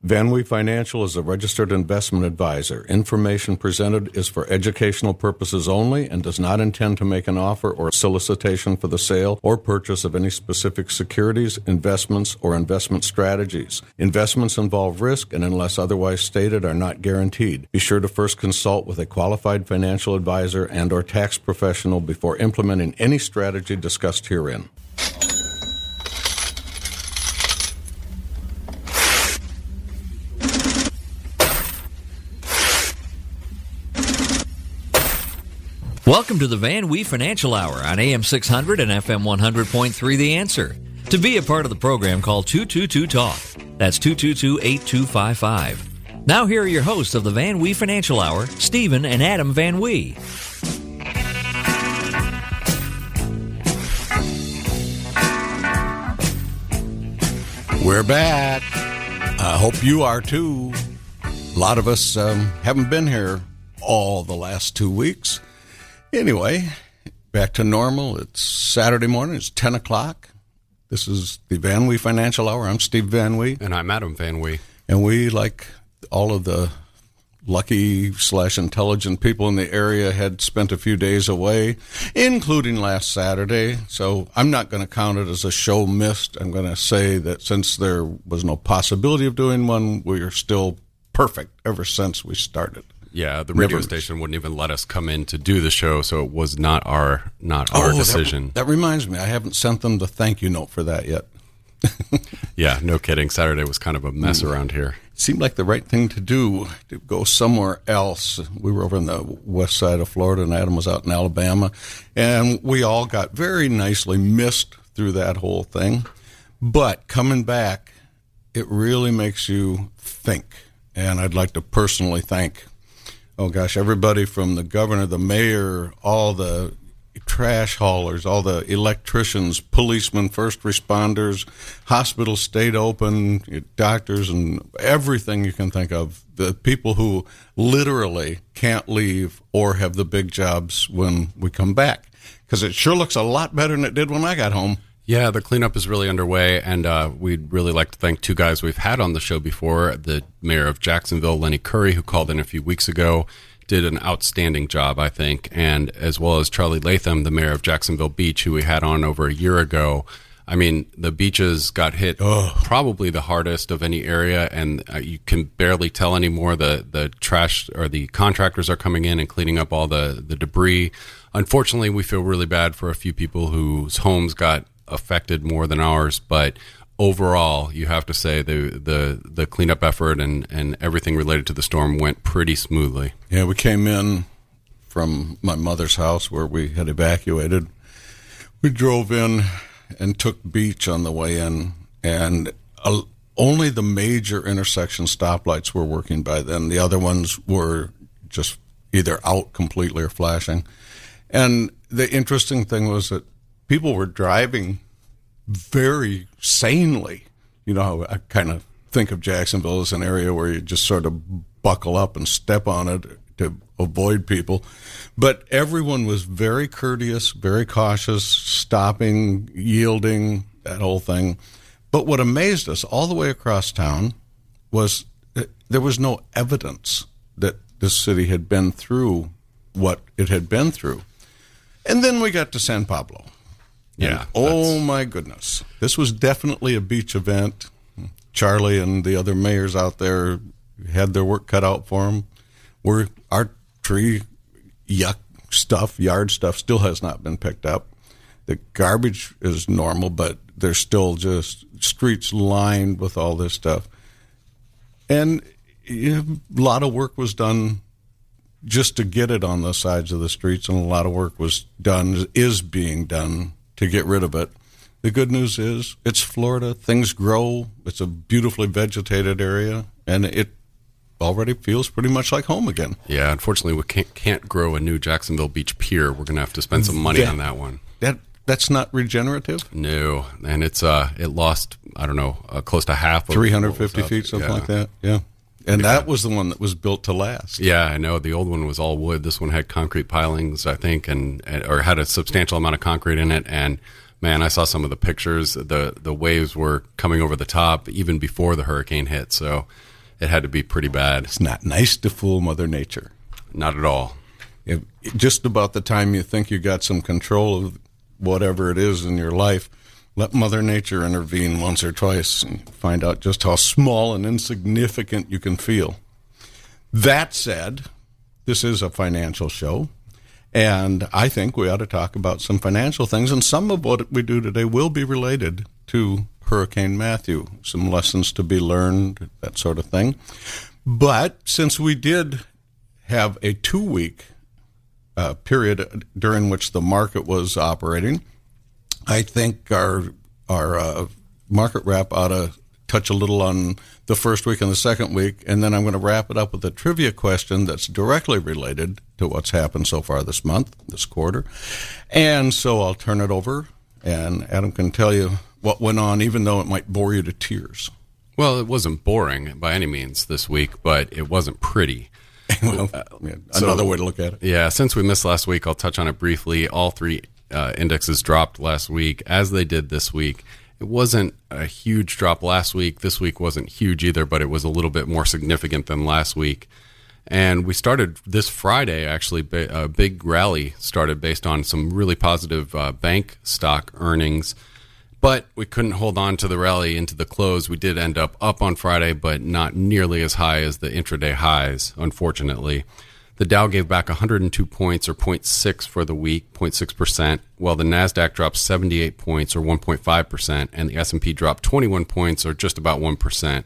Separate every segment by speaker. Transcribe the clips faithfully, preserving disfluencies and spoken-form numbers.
Speaker 1: VanWee Financial is a registered investment advisor. Information presented is for educational purposes only and does not intend to make an offer or solicitation for the sale or purchase of any specific securities, investments, or investment strategies. Investments involve risk and, unless otherwise stated, are not guaranteed. Be sure to first consult with a qualified financial advisor and or tax professional before implementing any strategy discussed herein.
Speaker 2: Welcome to the VanWee Financial Hour on A M six hundred and F M one hundred point three The Answer. To be a part of the program, call two two two talk. That's two two two, eight two five five. Now here are your hosts of the VanWee Financial Hour, Stephen and Adam VanWee.
Speaker 1: We're back. I hope you are too. A lot of us um, haven't been here all the last two weeks. Anyway, back to normal. It's Saturday morning. It's ten o'clock. This is the VanWee Financial Hour. I'm Steve VanWee.
Speaker 3: And I'm Adam VanWee.
Speaker 1: And we, like all of the lucky slash intelligent people in the area, had spent a few days away, including last Saturday. So I'm not going to count it as a show missed. I'm going to say that since there was no possibility of doing one, we are still perfect ever since we started.
Speaker 3: Yeah, the radio Never. station wouldn't even let us come in to do the show, so it was not our not our
Speaker 1: oh,
Speaker 3: decision.
Speaker 1: That, that reminds me, I haven't sent them the thank you note for that yet.
Speaker 3: Yeah, no kidding. Saturday was kind of a mess mm. around here.
Speaker 1: It seemed like the right thing to do, to go somewhere else. We were over on the west side of Florida, and Adam was out in Alabama, and we all got very nicely missed through that whole thing. But coming back, it really makes you think, and I'd like to personally thank Oh, gosh, everybody from the governor, the mayor, all the trash haulers, all the electricians, policemen, first responders, hospitals stayed open, doctors, and everything you can think of. The people who literally can't leave or have the big jobs when we come back. Because it sure looks a lot better than it did when I got home.
Speaker 3: Yeah, the cleanup is really underway, and uh, we'd really like to thank two guys we've had on the show before. The mayor of Jacksonville, Lenny Curry, who called in a few weeks ago, did an outstanding job, I think, and as well as Charlie Latham, the mayor of Jacksonville Beach, who we had on over a year ago. I mean, the beaches got hit oh. probably the hardest of any area, and uh, you can barely tell anymore. The, the trash or the contractors are coming in and cleaning up all the, the debris. Unfortunately, we feel really bad for a few people whose homes got affected more than ours, but overall, you have to say the the, the cleanup effort and, and everything related to the storm went pretty smoothly.
Speaker 1: Yeah, we came in from my mother's house where we had evacuated. We drove in and took beach on the way in, and uh, only the major intersection stoplights were working by then. The other ones were just either out completely or flashing. And the interesting thing was that people were driving very sanely. You know, I kind of think of Jacksonville as an area where you just sort of buckle up and step on it to avoid people. But everyone was very courteous, very cautious, stopping, yielding, that whole thing. But what amazed us all the way across town was that there was no evidence that this city had been through what it had been through. And then we got to San Pablo.
Speaker 3: Yeah.
Speaker 1: And, oh, my goodness. This was definitely a beach event. Charlie and the other mayors out there had their work cut out for them. We're, our tree yuck stuff, yard stuff, still has not been picked up. The garbage is normal, but there's still just streets lined with all this stuff. And you know, a lot of work was done just to get it on the sides of the streets, and a lot of work was done, is being done to get rid of it. The good news is it's Florida. Things grow. It's a beautifully vegetated area, and it already feels pretty much like home again.
Speaker 3: Yeah, unfortunately, we can't, can't grow a new Jacksonville Beach pier. We're going to have to spend some money
Speaker 1: that,
Speaker 3: on that one.
Speaker 1: That That's not regenerative?
Speaker 3: No, and it's uh, it lost, I don't know, uh, close to half of
Speaker 1: three hundred fifty feet, something
Speaker 3: yeah.
Speaker 1: like that, yeah. And
Speaker 3: yeah.
Speaker 1: that was the one that was built to last.
Speaker 3: Yeah, I know. The old one was all wood. This one had concrete pilings, I think, and or had a substantial amount of concrete in it. And, man, I saw some of the pictures. The the waves were coming over the top even before the hurricane hit. So it had to be pretty bad.
Speaker 1: It's not nice to fool Mother Nature.
Speaker 3: Not at all.
Speaker 1: If, just about the time you think you got some control of whatever it is in your life, let Mother Nature intervene once or twice and find out just how small and insignificant you can feel. That said, this is a financial show, and I think we ought to talk about some financial things, and some of what we do today will be related to Hurricane Matthew, some lessons to be learned, that sort of thing. But since we did have a two-week uh, period during which the market was operating, I think our our uh, market wrap ought to touch a little on the first week and the second week, and then I'm going to wrap it up with a trivia question that's directly related to what's happened so far this month, this quarter. And so I'll turn it over, and Adam can tell you what went on, even though it might bore you to tears.
Speaker 3: Well, it wasn't boring by any means this week, but it wasn't pretty.
Speaker 1: Well, yeah, another so, way to look at it.
Speaker 3: Yeah, since we missed last week, I'll touch on it briefly. All three uh, indexes dropped last week, as they did this week. It wasn't a huge drop last week. This week wasn't huge either, but it was a little bit more significant than last week. And we started this Friday, actually, a big rally started based on some really positive uh, bank stock earnings. But we couldn't hold on to the rally into the close. We did end up up on Friday, but not nearly as high as the intraday highs, unfortunately. The Dow gave back one hundred two points, or zero point six for the week, zero point six percent, while the NASDAQ dropped seventy-eight points, or one point five percent, and the S and P dropped twenty-one points, or just about one percent.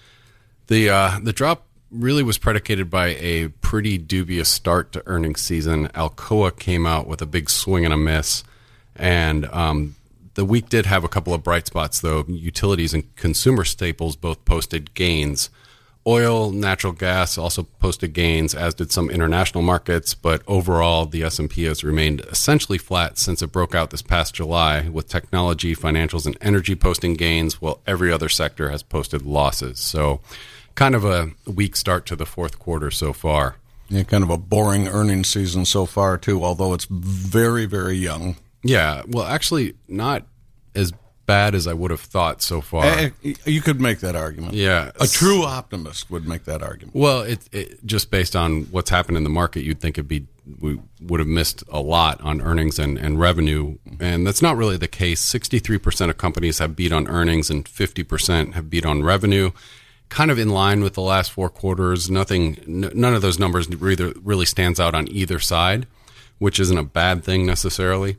Speaker 3: The uh, the drop really was predicated by a pretty dubious start to earnings season. Alcoa came out with a big swing and a miss, and um, the week did have a couple of bright spots, though. Utilities and consumer staples both posted gains. Oil, natural gas also posted gains, as did some international markets, but overall the S and P has remained essentially flat since it broke out this past July, with technology, financials, and energy posting gains, while every other sector has posted losses. So kind of a weak start to the fourth quarter so far.
Speaker 1: Yeah, kind of a boring earnings season so far, too, although it's very, very young.
Speaker 3: Yeah, well, actually not as bad as I would have thought so far.
Speaker 1: Uh, you could make that argument.
Speaker 3: Yeah.
Speaker 1: A true optimist would make that argument.
Speaker 3: Well, it, it just based on what's happened in the market, you'd think it'd be we would have missed a lot on earnings and, and revenue, and that's not really the case. sixty-three percent of companies have beat on earnings and fifty percent have beat on revenue, kind of in line with the last four quarters. Nothing, n- none of those numbers really, really stands out on either side, which isn't a bad thing necessarily.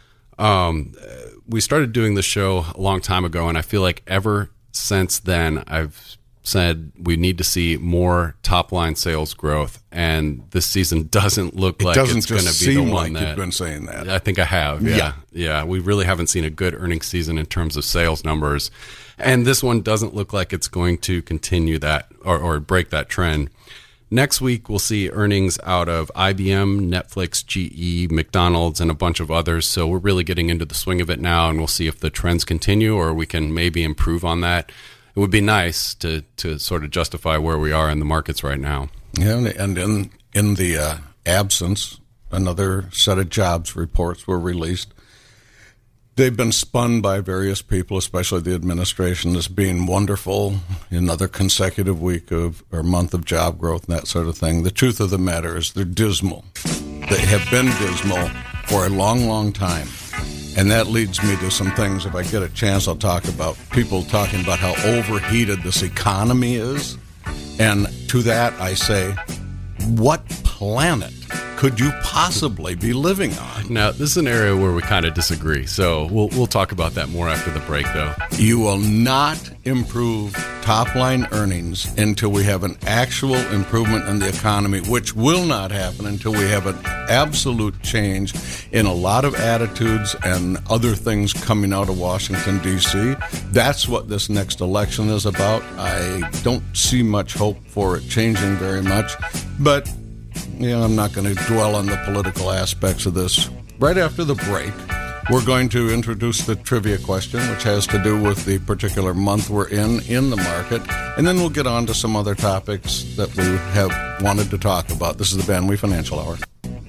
Speaker 3: Um, we started doing this show a long time ago, and I feel like ever since then, I've said we need to see more top-line sales growth, and this season doesn't look
Speaker 1: it
Speaker 3: like
Speaker 1: doesn't
Speaker 3: it's going to be the one
Speaker 1: like
Speaker 3: that
Speaker 1: you've been saying that.
Speaker 3: I think I have. Yeah.
Speaker 1: yeah,
Speaker 3: yeah. We really haven't seen a good earnings season in terms of sales numbers, and this one doesn't look like it's going to continue that or, or break that trend. Next week, we'll see earnings out of I B M, Netflix, G E, McDonald's, and a bunch of others. So we're really getting into the swing of it now, and we'll see if the trends continue or we can maybe improve on that. It would be nice to to sort of justify where we are in the markets right now.
Speaker 1: Yeah, and in, in the uh, absence, another set of jobs reports were released. They've been spun by various people, especially the administration, as being wonderful, another consecutive week of or month of job growth and that sort of thing. The truth of the matter is they're dismal. They have been dismal for a long, long time. And that leads me to some things, if I get a chance, I'll talk about people talking about how overheated this economy is. And to that I say, what planet could you possibly be living on?
Speaker 3: Now, this is an area where we kind of disagree, so we'll we'll talk about that more after the break, though.
Speaker 1: You will not improve top-line earnings until we have an actual improvement in the economy, which will not happen until we have an absolute change in a lot of attitudes and other things coming out of Washington, D C That's what this next election is about. I don't see much hope for it changing very much, but you know, I'm not going to dwell on the political aspects of this. Right after the break, we're going to introduce the trivia question, which has to do with the particular month we're in in the market, and then we'll get on to some other topics that we have wanted to talk about. This is the Van Wee Financial Hour.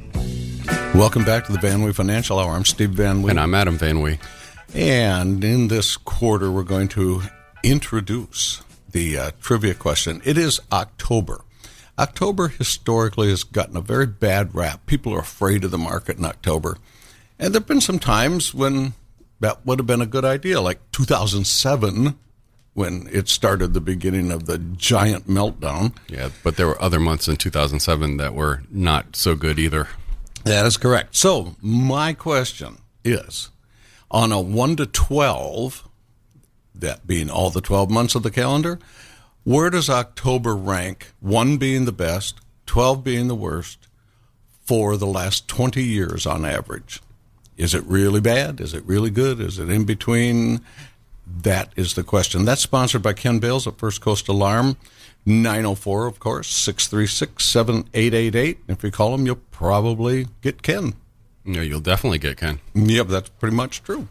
Speaker 1: Welcome back to the Van Wee Financial Hour. I'm Steve Van Wee.
Speaker 3: And I'm Adam Van Wee.
Speaker 1: And in this quarter, we're going to introduce the uh, trivia question. It is October. October historically has gotten a very bad rap. People are afraid of the market in October. And there have been some times when that would have been a good idea, like two thousand seven, when it started the beginning of the giant meltdown.
Speaker 3: Yeah, but there were other months in two thousand seven that were not so good either.
Speaker 1: That is correct. So my question is, on a one to twelve, that being all the twelve months of the calendar, where does October rank, one being the best, twelve being the worst, for the last twenty years on average? Is it really bad? Is it really good? Is it in between? That is the question. That's sponsored by Ken Bales at First Coast Alarm. nine oh four, of course, six three six, seven eight eight eight. If you call him, you'll probably get Ken.
Speaker 3: No, you'll definitely get Ken.
Speaker 1: Yep, that's pretty much true.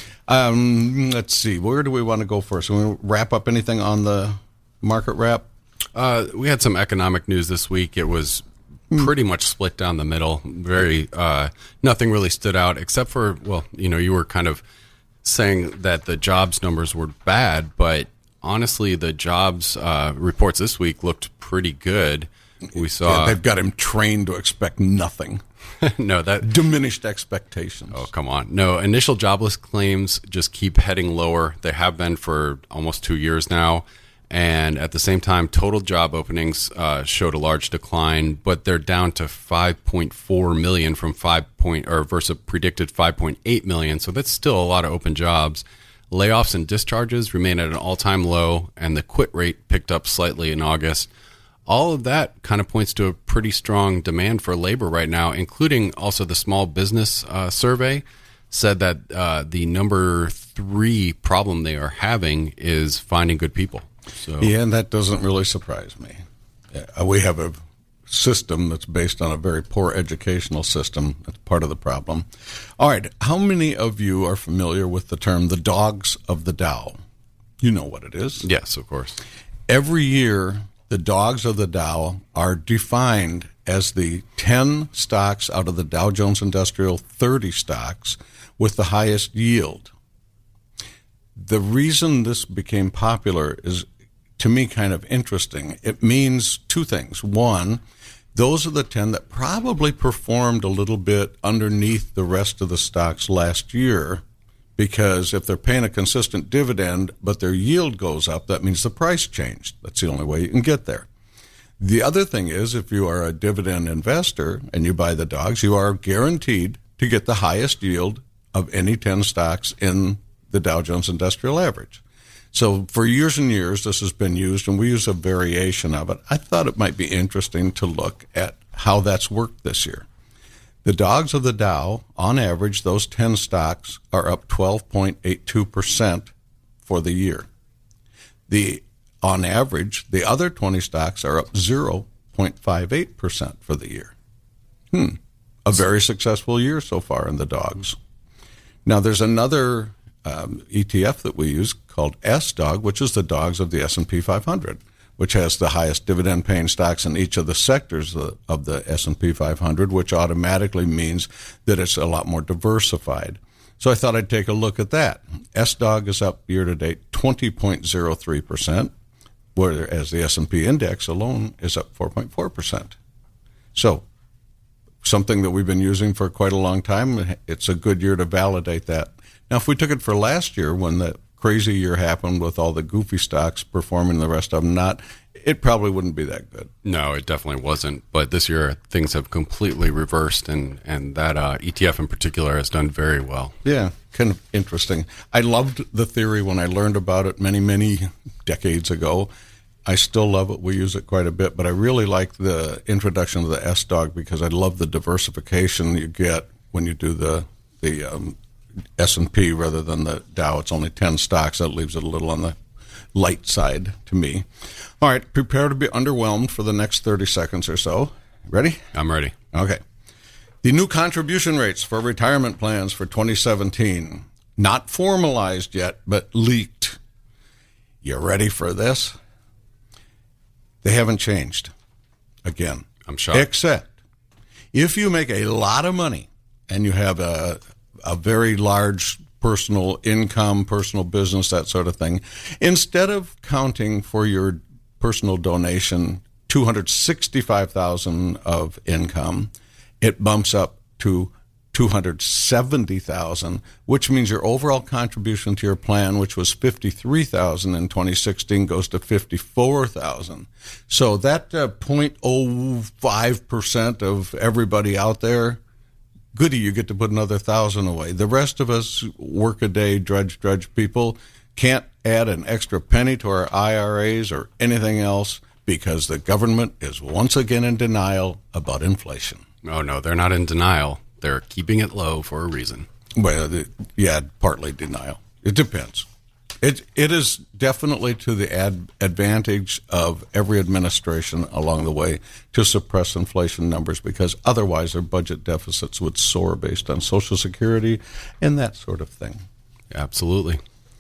Speaker 1: Um, let's see. Where do we want to go first? We want to wrap up anything on the market wrap?
Speaker 3: Uh, we had some economic news this week. It was pretty much split down the middle. Very uh, nothing really stood out except for, well, you know, you were kind of saying that the jobs numbers were bad, but honestly, the jobs uh, reports this week looked pretty good. We saw
Speaker 1: yeah, they've got him trained to expect nothing.
Speaker 3: No, that
Speaker 1: diminished expectations.
Speaker 3: Oh, come on. No, initial jobless claims just keep heading lower. They have been for almost two years now. And at the same time, total job openings uh, showed a large decline, but they're down to five point four million from five point or versus predicted five point eight million. So that's still a lot of open jobs. Layoffs and discharges remain at an all-time low, and the quit rate picked up slightly in August. All of that kind of points to a pretty strong demand for labor right now, including also the small business uh, survey said that uh, the number three problem they are having is finding good people. So
Speaker 1: yeah, and that doesn't really surprise me. Uh, we have a system that's based on a very poor educational system. That's part of the problem. All right, how many of you are familiar with the term the dogs of the Dow? You know what it is.
Speaker 3: Yes, of course.
Speaker 1: Every year, the dogs of the Dow are defined as the ten stocks out of the Dow Jones Industrial thirty stocks with the highest yield. The reason this became popular is, to me, kind of interesting. It means two things. One, those are the ten that probably performed a little bit underneath the rest of the stocks last year, because if they're paying a consistent dividend but their yield goes up, that means the price changed. That's the only way you can get there. The other thing is, if you are a dividend investor and you buy the dogs, you are guaranteed to get the highest yield of any ten stocks in the Dow Jones Industrial Average. So for years and years, this has been used, and we use a variation of it. I thought it might be interesting to look at how that's worked this year. The dogs of the Dow, on average, those ten stocks are up twelve point eight two percent for the year. The on average, the other twenty stocks are up zero point five eight percent for the year. Hmm. A very successful year so far in the dogs. Now, there's another um, E T F that we use called S D O G, which is the dogs of the S and P five hundred, which has the highest dividend-paying stocks in each of the sectors of the S and P five hundred, which automatically means that it's a lot more diversified. So I thought I'd take a look at that. S D O G is up year-to-date twenty point zero three percent, whereas the S and P index alone is up four point four percent. So something that we've been using for quite a long time, it's a good year to validate that. Now, if we took it for last year, when the crazy year happened with all the goofy stocks performing, the rest of them not, it probably wouldn't be that good.
Speaker 3: No, it definitely wasn't. But this year, things have completely reversed, and, and that uh, E T F in particular has done very well.
Speaker 1: Yeah, kind of interesting. I loved the theory when I learned about it many, many decades ago. I still love it. We use it quite a bit, but I really like the introduction of the S D O G because I love the diversification you get when you do the the um, S and P rather than the Dow. It's only ten stocks. That leaves it a little on the light side to me. All right, prepare to be underwhelmed for the next thirty seconds or so. Ready?
Speaker 3: I'm ready.
Speaker 1: Okay. The new contribution rates for retirement plans for twenty seventeen, not formalized yet, but leaked. You ready for this? They haven't changed. Again.
Speaker 3: I'm shocked.
Speaker 1: Except if you make a lot of money and you have a a very large personal income, personal business, that sort of thing. Instead of counting for your personal donation two hundred sixty-five thousand dollars of income, it bumps up to two hundred seventy thousand dollars, which means your overall contribution to your plan, which was fifty-three thousand dollars in twenty sixteen, goes to fifty-four thousand dollars. So that uh, zero point zero five percent of everybody out there, goody, you get to put another thousand away. The rest of us work a day, drudge, drudge people, can't add an extra penny to our I R As or anything else because the government is once again in denial about inflation.
Speaker 3: Oh, no, they're not in denial. They're keeping it low for a reason.
Speaker 1: Well, yeah, partly denial. It depends. It It is definitely to the ad, advantage of every administration along the way to suppress inflation numbers because otherwise their budget deficits would soar based on Social Security and that sort of thing.
Speaker 3: Absolutely.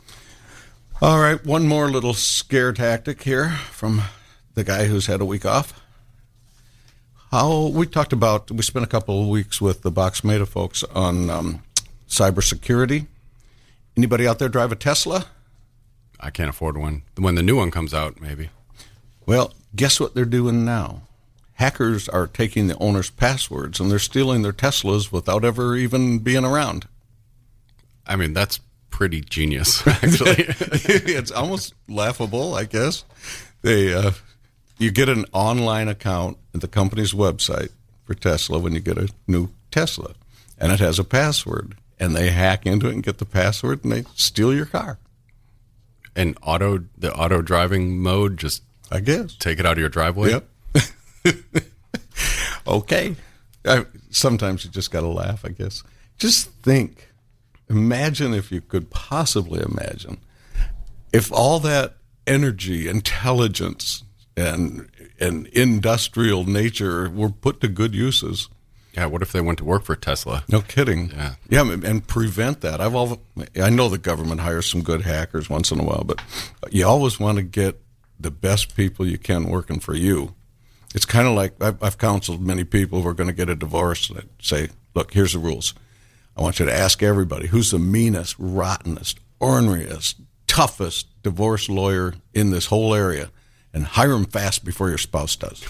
Speaker 1: All right, one more little scare tactic here from the guy who's had a week off. How we talked about, we spent a couple of weeks with the Box Meta folks on um, cybersecurity. Anybody out there drive a Tesla?
Speaker 3: I can't afford one. When the new one comes out, maybe.
Speaker 1: Well, guess what they're doing now? Hackers are taking the owner's passwords and they're stealing their Teslas without ever even being around.
Speaker 3: I mean, that's pretty genius, actually.
Speaker 1: It's almost laughable, I guess. They, uh, you get an online account at the company's website for Tesla when you get a new Tesla, and it has a password, and they hack into it and get the password, and they steal your car.
Speaker 3: And auto, the auto driving mode, just
Speaker 1: I guess
Speaker 3: take it out of your driveway.
Speaker 1: Yep. Okay. I, sometimes you just got to laugh, I guess. Just think. Imagine if you could possibly imagine if all that energy, intelligence, and and industrial nature were put to good uses.
Speaker 3: Yeah, what if they went to work for Tesla?
Speaker 1: No kidding.
Speaker 3: Yeah,
Speaker 1: yeah, and prevent that. I've all. I know the government hires some good hackers once in a while, but you always want to get the best people you can working for you. It's kind of like I've, I've counseled many people who are going to get a divorce that say, "Look, here's the rules. I want you to ask everybody who's the meanest, rottenest, orneriest, toughest divorce lawyer in this whole area, and hire them fast before your spouse does."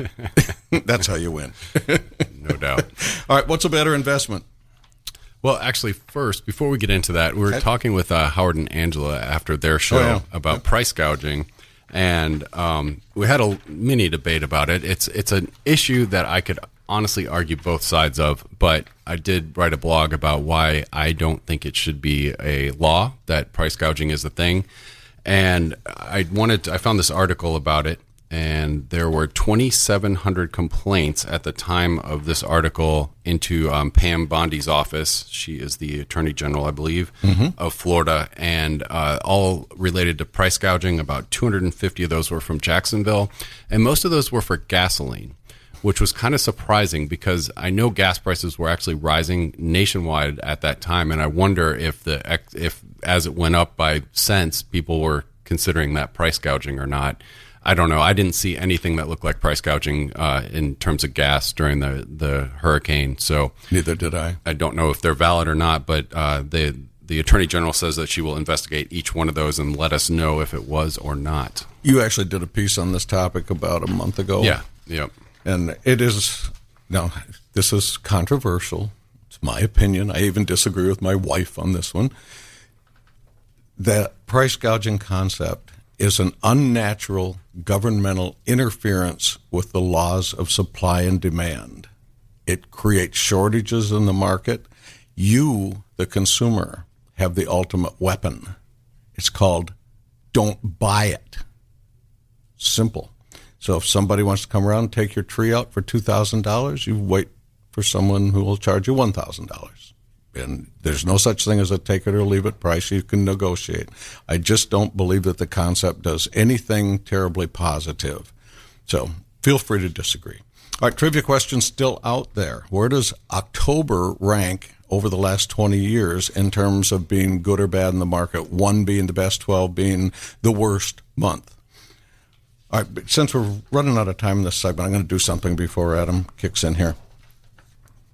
Speaker 1: That's how you win.
Speaker 3: No doubt.
Speaker 1: All right, what's a better investment?
Speaker 3: Well, actually, first, before we get into that, we were
Speaker 1: Okay.
Speaker 3: talking with uh, Howard and Angela after their show
Speaker 1: Oh, yeah.
Speaker 3: about
Speaker 1: Yeah.
Speaker 3: price gouging, and um, we had a mini debate about it. It's it's an issue that I could honestly argue both sides of, but I did write a blog about why I don't think it should be a law that price gouging is a thing. And I wanted to, I found this article about it, and there were twenty-seven hundred complaints at the time of this article into um, Pam Bondi's office. She is the Attorney General, I believe, mm-hmm. of Florida, and uh, all related to price gouging. About two hundred fifty of those were from Jacksonville, and most of those were for gasoline, which was kind of surprising because I know gas prices were actually rising nationwide at that time, and I wonder if the if as it went up by cents, people were considering that price gouging or not. I don't know. I didn't see anything that looked like price gouging uh, in terms of gas during the, the hurricane, so
Speaker 1: Neither did I.
Speaker 3: I don't know if they're valid or not, but uh, the the Attorney General says that she will investigate each one of those and let us know if it was or not.
Speaker 1: You actually did a piece on this topic about a month ago.
Speaker 3: Yeah, yep.
Speaker 1: And it is, now, this is controversial. It's my opinion. I even disagree with my wife on this one. The price gouging concept is an unnatural governmental interference with the laws of supply and demand. It creates shortages in the market. You, the consumer, have the ultimate weapon. It's called don't buy it. Simple. So if somebody wants to come around and take your tree out for two thousand dollars, you wait for someone who will charge you one thousand dollars. And there's no such thing as a take it or leave it price. You can negotiate. I just don't believe that the concept does anything terribly positive. So feel free to disagree. All right, trivia question still out there. Where does October rank over the last twenty years in terms of being good or bad in the market? One being the best, twelve being the worst month. All right, but since we're running out of time in this segment, I'm going to do something before Adam kicks in here.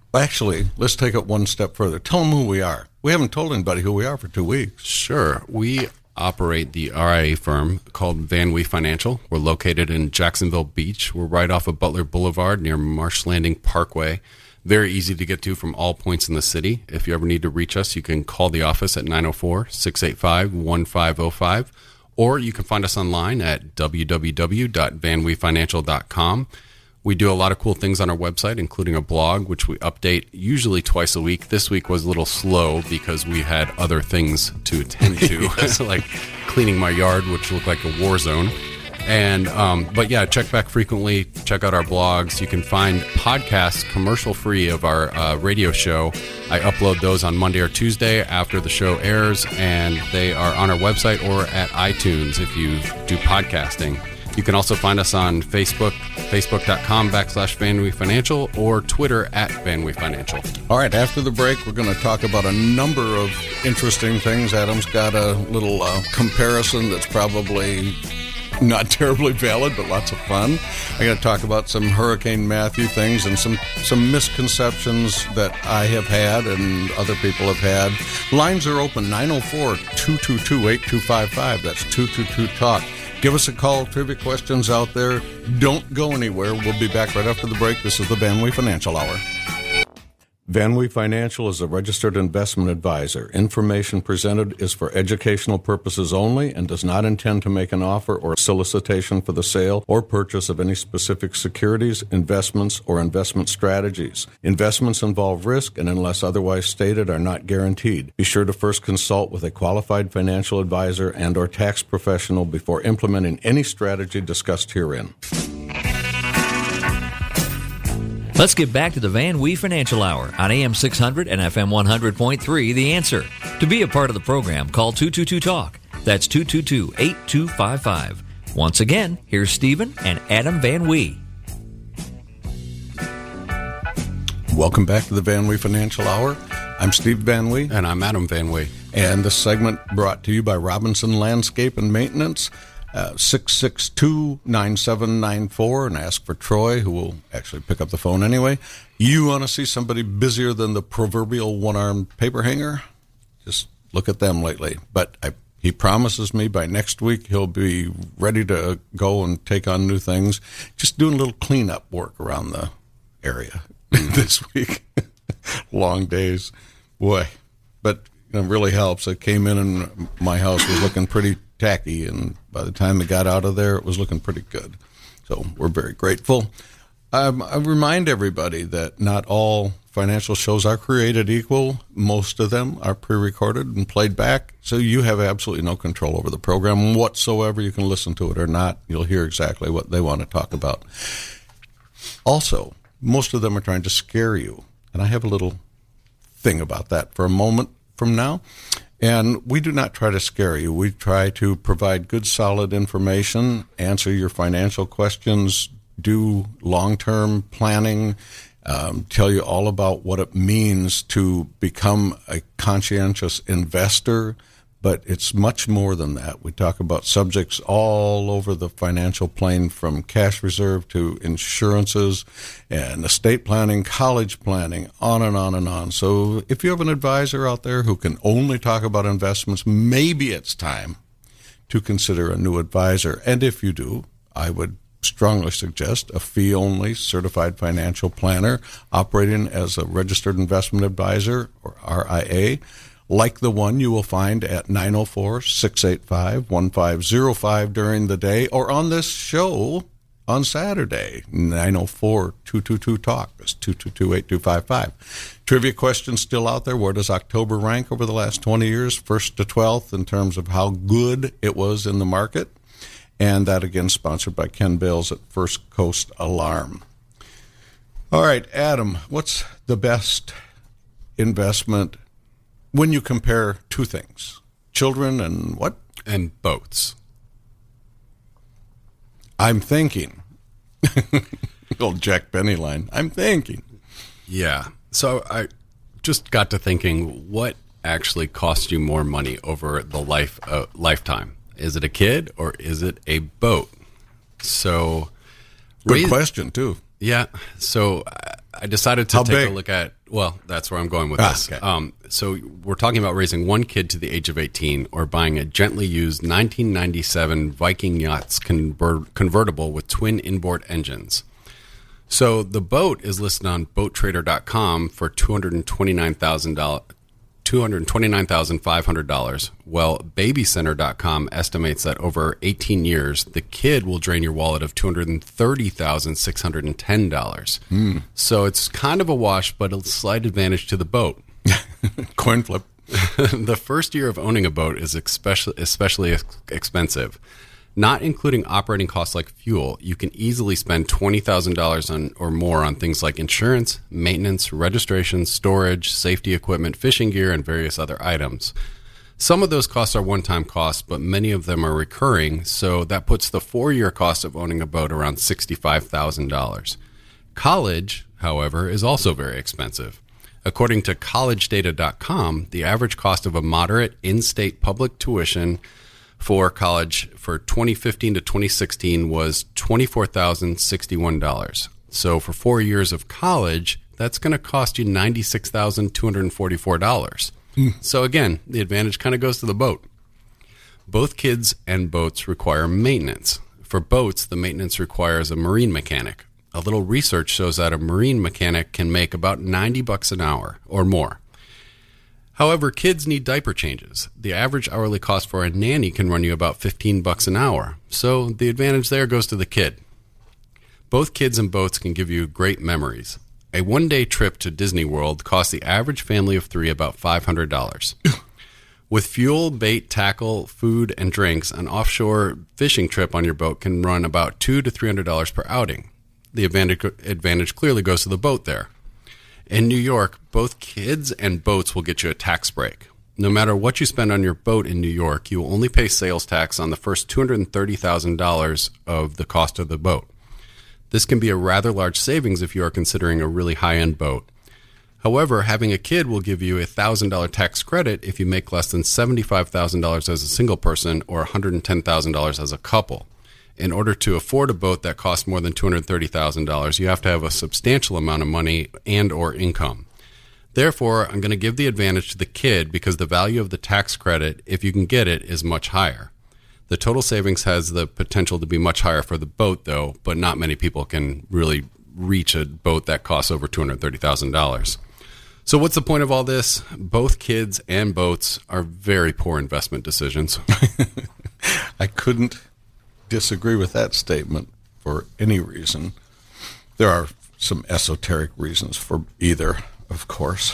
Speaker 1: Actually, let's take it one step further. Tell them who we are. We haven't told anybody who we are for two weeks.
Speaker 3: Sure. We operate the R I A firm called Van Wee Financial. We're located in Jacksonville Beach. We're right off of Butler Boulevard near Marsh Landing Parkway. Very easy to get to from all points in the city. If you ever need to reach us, you can call the office at nine oh four, six eight five, one five oh five, or you can find us online at w w w dot van wee financial dot com. We do a lot of cool things on our website, including a blog, which we update usually twice a week. This week was a little slow because we had other things to attend to, yes. like cleaning my yard, which looked like a war zone. And um, but yeah, check back frequently. Check out our blogs. You can find podcasts commercial free of our uh, radio show. I upload those on Monday or Tuesday after the show airs, and they are on our website or at iTunes if you do podcasting. You can also find us on Facebook, facebook.com backslash Van Wee Financial, or Twitter at Van Wee Financial.
Speaker 1: All right, after the break, we're going to talk about a number of interesting things. Adam's got a little uh, comparison that's probably not terribly valid, but lots of fun. I got to talk about some Hurricane Matthew things and some, some misconceptions that I have had and other people have had. Lines are open, nine oh four, two two two, eight two five five. That's two two two talk. Give us a call. Trivia questions out there. Don't go anywhere. We'll be back right after the break. This is the Van Wee Financial Hour. Van Wee Financial is a registered investment advisor. Information presented is for educational purposes only and does not intend to make an offer or solicitation for the sale or purchase of any specific securities, investments, or investment strategies. Investments involve risk and, unless otherwise stated, are not guaranteed. Be sure to first consult with a qualified financial advisor and or tax professional before implementing any strategy discussed herein.
Speaker 2: Let's get back to the Van Wee Financial Hour on A M six hundred and F M one hundred point three, The Answer. To be a part of the program, call two two two talk. That's two two two, eight two five five. Once again, here's Stephen and Adam Van Wee.
Speaker 1: Welcome back to the Van Wee Financial Hour. I'm Steve Van Wee.
Speaker 3: And I'm Adam Van Wee.
Speaker 1: And this segment brought to you by Robinson Landscape and Maintenance. Uh, six six two, nine seven nine four, and ask for Troy, who will actually pick up the phone anyway. You want to see somebody busier than the proverbial one-armed paper hanger? Just look at them lately. But I, he promises me by next week he'll be ready to go and take on new things. Just doing a little cleanup work around the area this week. Long days. Boy. But it really helps. I came in and my house was looking pretty tacky, and by the time it got out of there, it was looking pretty good. So we're very grateful. Um, I remind everybody that not all financial shows are created equal. Most of them are pre-recorded and played back, so you have absolutely no control over the program whatsoever. You can listen to it or not. You'll hear exactly what they want to talk about. Also, most of them are trying to scare you, and I have a little thing about that for a moment from now. And we do not try to scare you. We try to provide good, solid information, answer your financial questions, do long-term planning, um, tell you all about what it means to become a conscientious investor. But it's much more than that. We talk about subjects all over the financial plane, from cash reserve to insurances and estate planning, college planning, on and on and on. So if you have an advisor out there who can only talk about investments, maybe it's time to consider a new advisor. And if you do, I would strongly suggest a fee-only certified financial planner operating as a registered investment advisor, or R I A, like the one you will find at nine oh four, six eight five, one five oh five during the day, or on this show on Saturday, nine oh four, two two two talk. That's two two two, eight two five five. Trivia questions still out there. Where does October rank over the last twenty years, first to twelfth, in terms of how good it was in the market? And that, again, sponsored by Ken Bales at First Coast Alarm. All right, Adam, what's the best investment when you compare two things, children and what?
Speaker 3: And boats.
Speaker 1: I'm thinking. Old Jack Benny line. I'm thinking.
Speaker 3: Yeah. So I just got to thinking, what actually costs you more money over the life uh, lifetime? Is it a kid or is it a boat? So,
Speaker 1: good
Speaker 3: raise,
Speaker 1: question too.
Speaker 3: Yeah. So I decided to
Speaker 1: How
Speaker 3: take
Speaker 1: big?
Speaker 3: a look at Well, that's where I'm going with
Speaker 1: Ah,
Speaker 3: this.
Speaker 1: okay.
Speaker 3: Um, so we're talking about raising one kid to the age of eighteen or buying a gently used nineteen ninety-seven Viking Yachts convert- convertible with twin inboard engines. So the boat is listed on boat trader dot com for two hundred twenty-nine thousand dollars. two hundred twenty-nine thousand five hundred dollars. Well, baby center dot com estimates that over eighteen years, the kid will drain your wallet of two hundred thirty thousand six hundred ten dollars.
Speaker 1: Mm.
Speaker 3: So it's kind of a wash, but a slight advantage to the boat.
Speaker 1: Coin flip.
Speaker 3: The first year of owning a boat is especially, especially ex- expensive. Not including operating costs like fuel, you can easily spend twenty thousand dollars on, or more on things like insurance, maintenance, registration, storage, safety equipment, fishing gear, and various other items. Some of those costs are one-time costs, but many of them are recurring, so that puts the four-year cost of owning a boat around sixty-five thousand dollars. College, however, is also very expensive. According to college data dot com, the average cost of a moderate in-state public tuition for college for twenty fifteen to twenty sixteen was twenty-four thousand sixty-one dollars. So for four years of college, that's going to cost you ninety-six thousand two hundred forty-four dollars. Mm. So again, the advantage kind of goes to the boat. Both kids and boats require maintenance. For boats, the maintenance requires a marine mechanic. A little research shows that a marine mechanic can make about ninety bucks an hour or more. However, kids need diaper changes. The average hourly cost for a nanny can run you about fifteen bucks an hour. So the advantage there goes to the kid. Both kids and boats can give you great memories. A one-day trip to Disney World costs the average family of three about five hundred dollars. With fuel, bait, tackle, food, and drinks, an offshore fishing trip on your boat can run about two hundred to three hundred dollars per outing. The advantage, advantage clearly goes to the boat there. In New York, both kids and boats will get you a tax break. No matter what you spend on your boat in New York, you will only pay sales tax on the first two hundred thirty thousand dollars of the cost of the boat. This can be a rather large savings if you are considering a really high-end boat. However, having a kid will give you a one thousand dollars tax credit if you make less than seventy-five thousand dollars as a single person or one hundred ten thousand dollars as a couple. In order to afford a boat that costs more than two hundred thirty thousand dollars, you have to have a substantial amount of money and or income. Therefore, I'm going to give the advantage to the kid because the value of the tax credit, if you can get it, is much higher. The total savings has the potential to be much higher for the boat, though, but not many people can really reach a boat that costs over two hundred thirty thousand dollars. So what's the point of all this? Both kids and boats are very poor investment decisions.
Speaker 1: I couldn't disagree with that statement for any reason. There are some esoteric reasons for either, of course.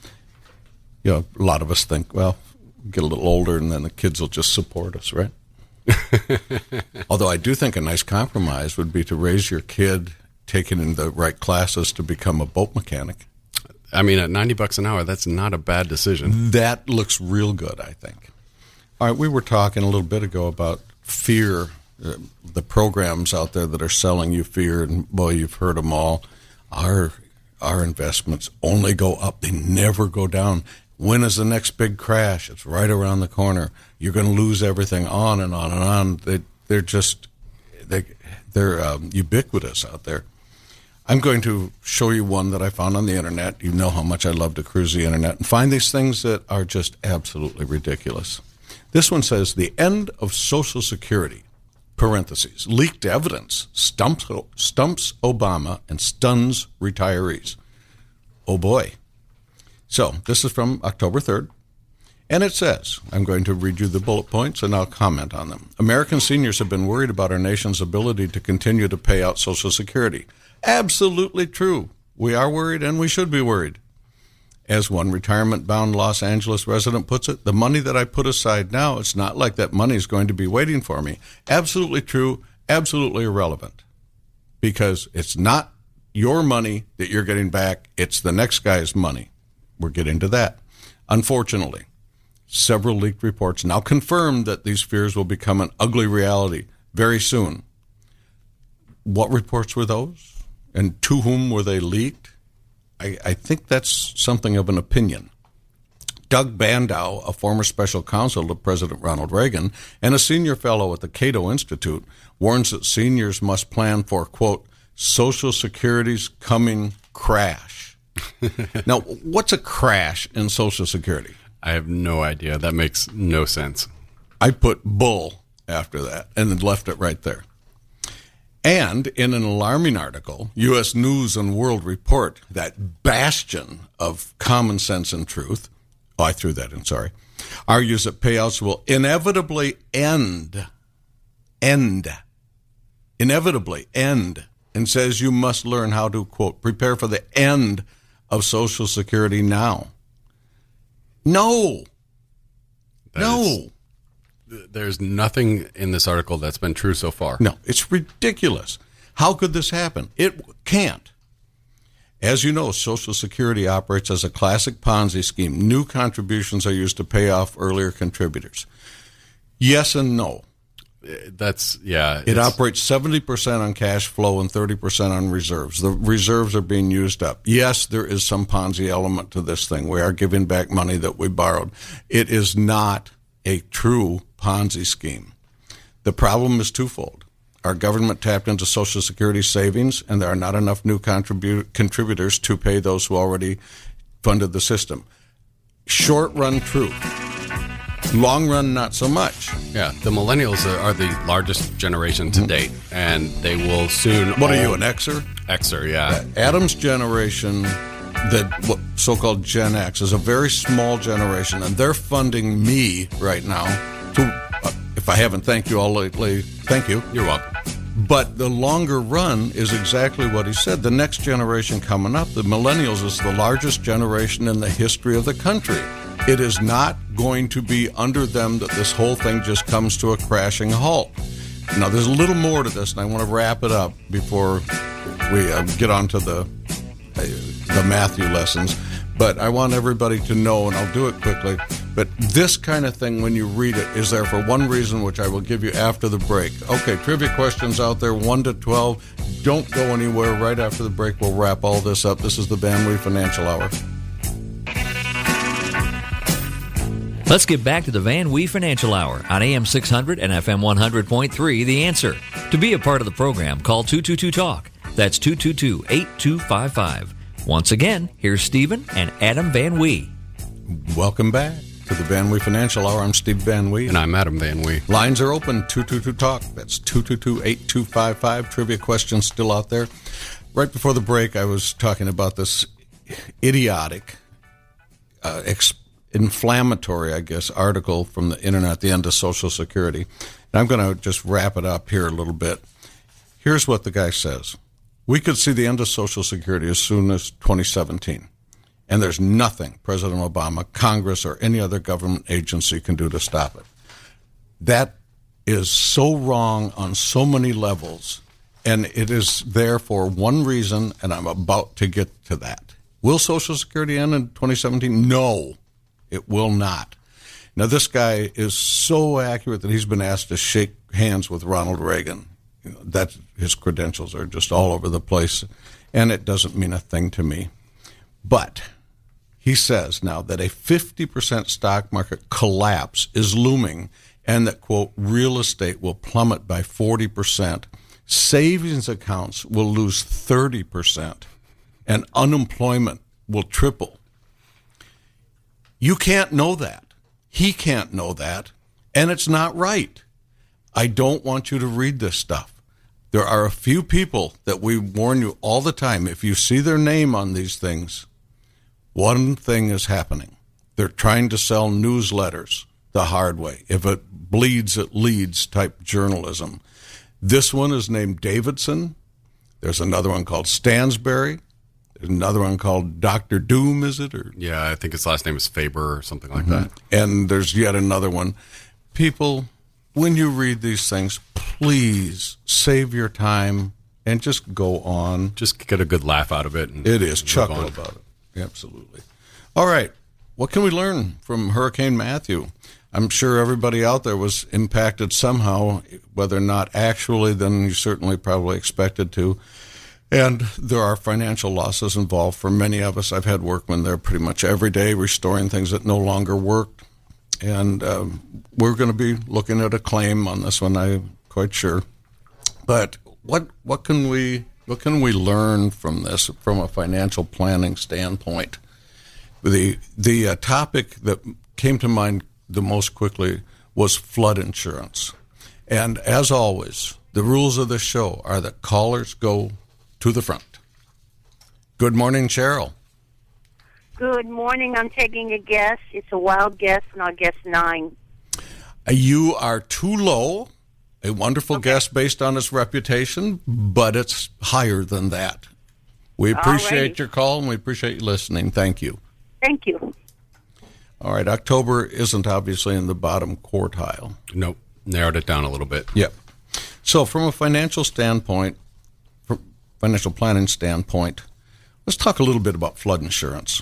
Speaker 1: You know, a lot of us think, well, get a little older and then the kids will just support us, right? Although I do think a nice compromise would be to raise your kid, taking in the right classes to become a boat mechanic.
Speaker 3: I mean, at ninety bucks an hour, that's not a bad decision.
Speaker 1: That looks real good, I think. All right, we were talking a little bit ago about fear, uh, the programs out there that are selling you fear, and boy, you've heard them all. Our our investments only go up; they never go down. When is the next big crash? It's right around the corner. You're going to lose everything, on and on and on. They, they're just they, they're um, ubiquitous out there. I'm going to show you one that I found on the internet. You know how much I love to cruise the internet and find these things that are just absolutely ridiculous. This one says, the end of Social Security, parentheses, leaked evidence stumps, stumps Obama and stuns retirees. Oh, boy. So this is from October third, and it says, I'm going to read you the bullet points and I'll comment on them. American seniors have been worried about our nation's ability to continue to pay out Social Security. Absolutely true. We are worried and we should be worried. As one retirement-bound Los Angeles resident puts it, the money that I put aside now, it's not like that money is going to be waiting for me. Absolutely true, absolutely irrelevant. Because it's not your money that you're getting back, it's the next guy's money. We're getting to that. Unfortunately, several leaked reports now confirm that these fears will become an ugly reality very soon. What reports were those? And to whom were they leaked? I, I think that's something of an opinion. Doug Bandow, a former special counsel to President Ronald Reagan and a senior fellow at the Cato Institute, warns that seniors must plan for, quote, Social Security's coming crash, Now, what's a crash in Social Security?
Speaker 3: I have no idea. That makes no sense.
Speaker 1: I put bull after that and then left it right there. And in an alarming article, U S News and World Report, that bastion of common sense and truth, oh, I threw that in, sorry, argues that payouts will inevitably end, end, inevitably end, and says you must learn how to, quote, prepare for the end of Social Security now. No.
Speaker 3: That
Speaker 1: no.
Speaker 3: Is, there's nothing in this article that's been true so far.
Speaker 1: No, it's ridiculous. How could this happen? It can't. As you know, Social Security operates as a classic Ponzi scheme. New contributions are used to pay off earlier contributors. Yes and no.
Speaker 3: That's, yeah.
Speaker 1: It operates seventy percent on cash flow and thirty percent on reserves. The reserves are being used up. Yes, there is some Ponzi element to this thing. We are giving back money that we borrowed. It is not a true Ponzi scheme. The problem is twofold. Our government tapped into Social Security savings, and there are not enough new contribu- contributors to pay those who already funded the system. Short run, true. Long run, not so much.
Speaker 3: Yeah, the millennials are, are the largest generation to date, and they will soon.
Speaker 1: What are you, an Xer?
Speaker 3: Xer, yeah.
Speaker 1: Adam's generation, the so-called Gen X, is a very small generation, and they're funding me right now. To, uh, if I haven't thanked you all lately, thank you.
Speaker 3: You're welcome.
Speaker 1: But the longer run is exactly what he said. The next generation coming up, the millennials, is the largest generation in the history of the country. It is not going to be under them that this whole thing just comes to a crashing halt. Now, there's a little more to this, and I want to wrap it up before we uh, get on to the, uh, the Matthew lessons. But I want everybody to know, and I'll do it quickly, but this kind of thing, when you read it, is there for one reason, which I will give you after the break. Okay, trivia questions out there, one to twelve. Don't go anywhere. Right after the break, we'll wrap all this up. This is the Van Wee Financial Hour.
Speaker 2: Let's get back to the Van Wee Financial Hour on A M six hundred and F M one hundred point three, The Answer. To be a part of the program, call two two two talk. That's two two two, eight two five five. Once again, here's Stephen and Adam Van Wee.
Speaker 1: Welcome back to the Van Wee Financial Hour. I'm Steve Van Wee.
Speaker 3: And I'm Adam Van Wee.
Speaker 1: Lines are open, two two two talk. That's two two two, eight two five five. Trivia questions still out there. Right before the break, I was talking about this idiotic, uh, ex- inflammatory, I guess, article from the internet at the end of Social Security. And I'm going to just wrap it up here a little bit. Here's what the guy says. We could see the end of Social Security as soon as twenty seventeen. And there's nothing President Obama, Congress, or any other government agency can do to stop it. That is so wrong on so many levels, and it is there for one reason, and I'm about to get to that. Will Social Security end in twenty seventeen? No, it will not. Now, this guy is so accurate that he's been asked to shake hands with Ronald Reagan. You know, that his credentials are just all over the place, and it doesn't mean a thing to me. But he says now that a fifty percent stock market collapse is looming and that, quote, real estate will plummet by forty percent, savings accounts will lose thirty percent, and unemployment will triple. You can't know that. He can't know that, and it's not right. I don't want you to read this stuff. There are a few people that we warn you all the time. If you see their name on these things, one thing is happening. They're trying to sell newsletters the hard way. If it bleeds, it leads type journalism. This one is named Davidson. There's another one called Stansberry. There's another one called Doctor Doom, is it? Or
Speaker 3: yeah, I think his last name is Faber or something like mm-hmm. that.
Speaker 1: And there's yet another one. People, when you read these things, please save your time and just go on.
Speaker 3: Just get a good laugh out of it. And
Speaker 1: it is. Chuckle on. About it. Absolutely. All right. What can we learn from Hurricane Matthew? I'm sure everybody out there was impacted somehow, whether not actually, then you certainly probably expected to. And there are financial losses involved for many of us. I've had workmen there pretty much every day restoring things that no longer worked. And um, we're going to be looking at a claim on this one, I'm quite sure. But what what can we What can we learn from this from a financial planning standpoint? The the uh, topic that came to mind the most quickly was flood insurance. And as always, the rules of this show are that callers go to the front. Good morning, Cheryl.
Speaker 4: Good morning. I'm taking a guess. It's a wild guess, and I'll guess nine.
Speaker 1: You are too low. A wonderful
Speaker 4: Okay.
Speaker 1: guess based on its reputation, but it's higher than that. We appreciate
Speaker 4: Alrighty.
Speaker 1: your call, and we appreciate you listening. Thank you.
Speaker 4: Thank you.
Speaker 1: All right, October isn't obviously in the bottom quartile.
Speaker 3: Nope. Narrowed it down a little bit.
Speaker 1: Yep. So from a financial standpoint, from financial planning standpoint, let's talk a little bit about flood insurance.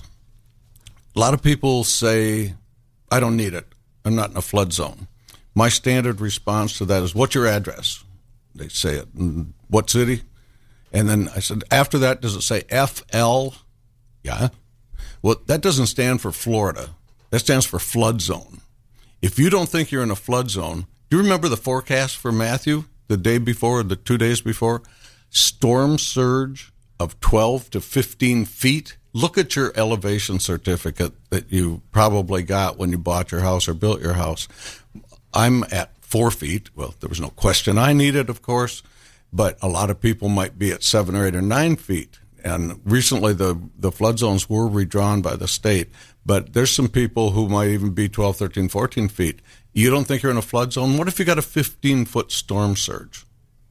Speaker 1: A lot of people say, I don't need it. I'm not in a flood zone. My standard response to that is, what's your address? They say it. "Mm, what city? And then I said, after that, does it say F L? Yeah. Well, that doesn't stand for Florida. That stands for flood zone. If you don't think you're in a flood zone, do you remember the forecast for Matthew the day before, the two days before? Storm surge of twelve to fifteen feet. Look at your elevation certificate that you probably got when you bought your house or built your house. I'm at four feet. Well, there was no question I needed, of course, but a lot of people might be at seven or eight or nine feet. And recently the, the flood zones were redrawn by the state, but there's some people who might even be twelve, thirteen, fourteen feet. You don't think you're in a flood zone? What if you got a fifteen-foot storm surge?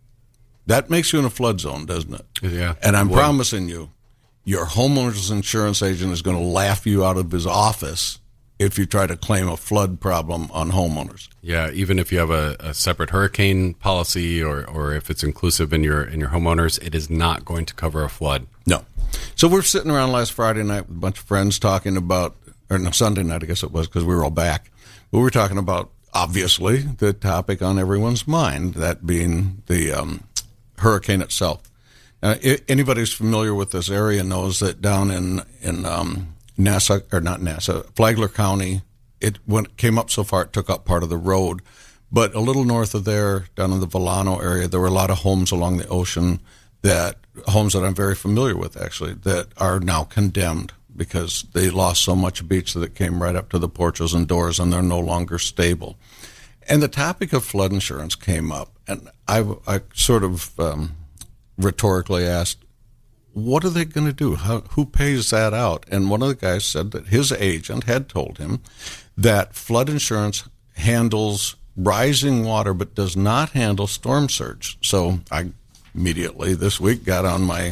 Speaker 1: That makes you in a flood zone, doesn't it?
Speaker 3: Yeah.
Speaker 1: And I'm
Speaker 3: Well-
Speaker 1: promising you, your homeowner's insurance agent is going to laugh you out of his office if you try to claim a flood problem on homeowners.
Speaker 3: Yeah, even if you have a, a separate hurricane policy or, or if it's inclusive in your in your homeowners, it is not going to cover a flood.
Speaker 1: No. So we're sitting around last Friday night with a bunch of friends talking about, or no, Sunday night, I guess it was, because we were all back. But we were talking about, obviously, the topic on everyone's mind, that being the um, hurricane itself. Uh, I- anybody who's familiar with this area knows that down in, in um, Nassau, or not Nassau, Flagler County, it when it came up so far, it took up part of the road. But a little north of there, down in the Volano area, there were a lot of homes along the ocean, that homes that I'm very familiar with, actually, that are now condemned because they lost so much beach that it came right up to the porches and doors, and they're no longer stable. And the topic of flood insurance came up, and I, I sort of um, rhetorically asked, what are they going to do? How, who pays that out? And one of the guys said that his agent had told him that flood insurance handles rising water but does not handle storm surge. So I immediately this week got on my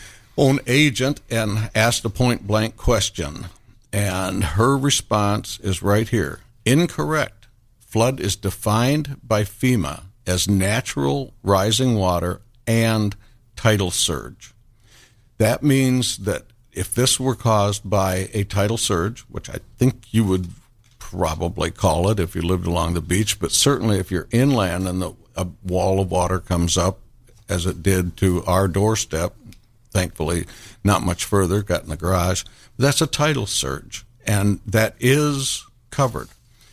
Speaker 1: own agent and asked a point-blank question. And her response is right here. Incorrect. Flood is defined by FEMA as natural rising water and tidal surge. That means that if this were caused by a tidal surge, which I think you would probably call it if you lived along the beach, but certainly if you're inland and the, a wall of water comes up, as it did to our doorstep, thankfully not much further, got in the garage, that's a tidal surge, and that is covered.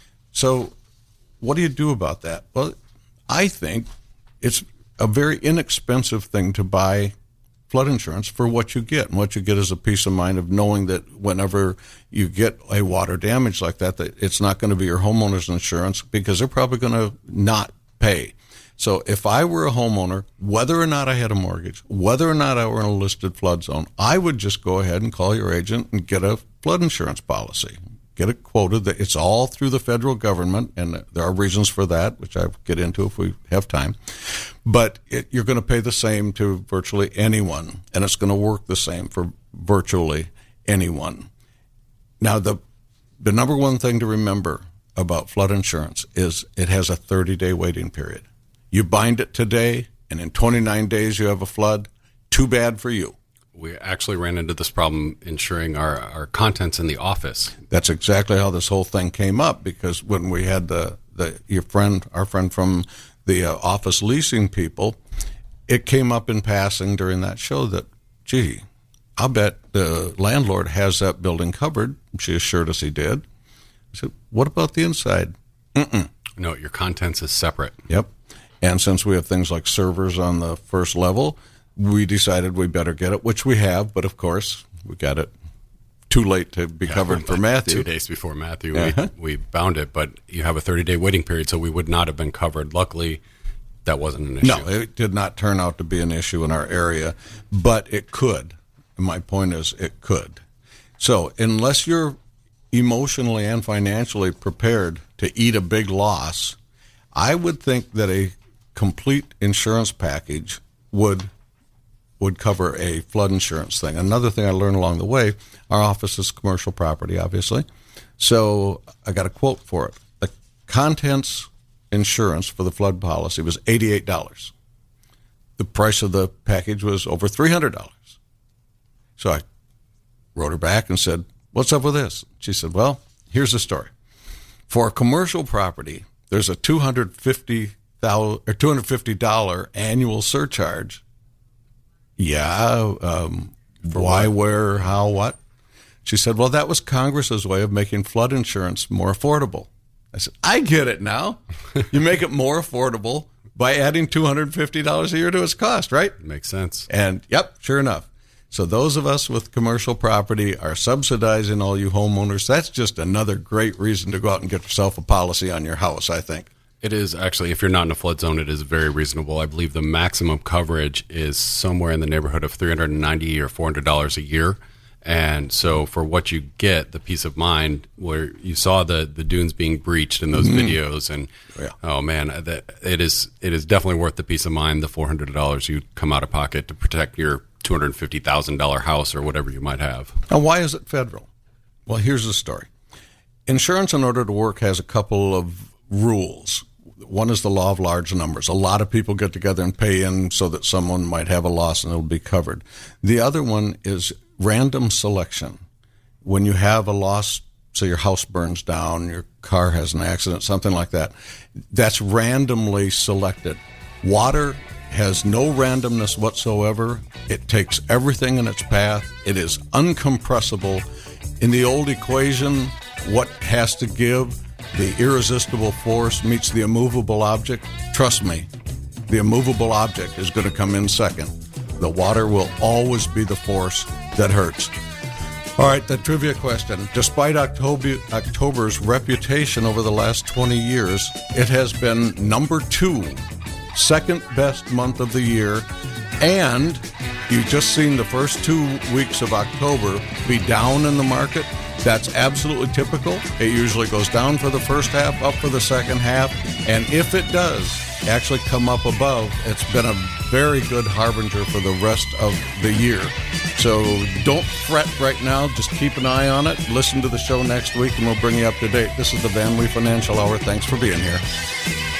Speaker 1: So what do you do about that? Well, I think it's a very inexpensive thing to buy flood insurance for what you get. And what you get is a peace of mind of knowing that whenever you get a water damage like that, that it's not going to be your homeowner's insurance, because they're probably going to not pay. So if I were a homeowner, whether or not I had a mortgage, whether or not I were in a listed flood zone, I would just go ahead and call your agent and get a flood insurance policy. Get it quoted. That it's all through the federal government, and there are reasons for that, which I'll get into if we have time. But it, you're going to pay the same to virtually anyone, and it's going to work the same for virtually anyone. Now, the the number one thing to remember about flood insurance is it has a thirty-day waiting period. You bind it today, and in twenty-nine days you have a flood. Too bad for you.
Speaker 3: We actually ran into this problem insuring our, our contents in the office.
Speaker 1: That's exactly how this whole thing came up, because when we had the, the your friend, our friend from the uh, office leasing people, it came up in passing during that show that, gee, I'll bet the landlord has that building covered. She assured us he did. I said, what about the inside? Mm-mm.
Speaker 3: No, your contents is separate.
Speaker 1: Yep. And since we have things like servers on the first level, we decided we better get it, which we have, but of course we got it too late to be
Speaker 3: Yeah,
Speaker 1: covered for Matthew.
Speaker 3: Two days before Matthew,
Speaker 1: Uh-huh.
Speaker 3: we, we bound it, but you have a thirty-day waiting period, so we would not have been covered. Luckily, that wasn't an issue.
Speaker 1: No, it did not turn out to be an issue in our area, but it could. And my point is, it could. So unless you're emotionally and financially prepared to eat a big loss, I would think that a complete insurance package would would cover a flood insurance thing. Another thing I learned along the way, our office is commercial property, obviously. So I got a quote for it. The contents insurance for the flood policy was eighty-eight dollars. The price of the package was over three hundred dollars. So I wrote her back and said, what's up with this? She said, well, here's the story. For a commercial property, there's a two hundred fifty dollars or two hundred fifty dollars annual surcharge. Yeah, um, why,
Speaker 3: what?
Speaker 1: where, how, what? She said, well, that was Congress's way of making flood insurance more affordable. I said, I get it now. You make it more affordable by adding two hundred fifty dollars a year to its cost, right?
Speaker 3: Makes sense.
Speaker 1: And, yep, sure enough. So those of us with commercial property are subsidizing all you homeowners. That's just another great reason to go out and get yourself a policy on your house, I think.
Speaker 3: It is actually, if you're not in a flood zone, it is very reasonable. I believe the maximum coverage is somewhere in the neighborhood of three hundred ninety dollars or four hundred dollars a year. And so for what you get, the peace of mind, where you saw the, the dunes being breached in those mm-hmm. videos, and
Speaker 1: yeah.
Speaker 3: oh man, that, it is it is definitely worth the peace of mind, the four hundred dollars you come out of pocket to protect your two hundred fifty thousand dollars house or whatever you might have.
Speaker 1: And why is it federal? Well, here's the story. Insurance, in order to work, has a couple of rules. One is the law of large numbers. A lot of people get together and pay in so that someone might have a loss and it'll be covered. The other one is random selection. When you have a loss, say your house burns down, your car has an accident, something like that, that's randomly selected. Water has no randomness whatsoever. It takes everything in its path. It is uncompressible. In the old equation, what has to give? The irresistible force meets the immovable object. Trust me, the immovable object is going to come in second. The water will always be the force that hurts. All right, the trivia question. Despite October, October's reputation over the last twenty years, it has been number two, second best month of the year, and you've just seen the first two weeks of October be down in the market. That's absolutely typical. It usually goes down for the first half, up for the second half, and if it does actually come up above, it's been a very good harbinger for the rest of the year. So don't fret right now. Just keep an eye on it. Listen to the show next week, and we'll bring you up to date. This is the Van Wee Financial Hour. Thanks for being here.